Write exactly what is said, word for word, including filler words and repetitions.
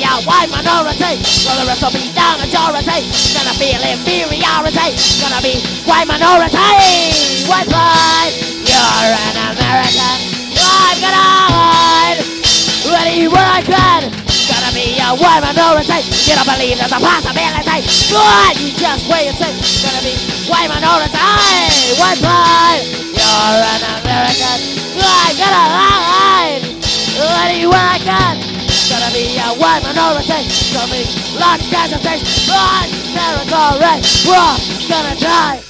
a white minority. Well, the rest will be the majority. Gonna feel inferiority. Gonna be white minority. White pride, you're an American. I'm gonna hide anywhere I can. Gonna be a white minority. You don't believe there's a possibility. Good, you just wait and see. Gonna be white minority. White pride, you're an American. I'm gonna hide anywhere I can. Gonna be a white minority. Gonna be large casualties, large territory. We're all gonna die.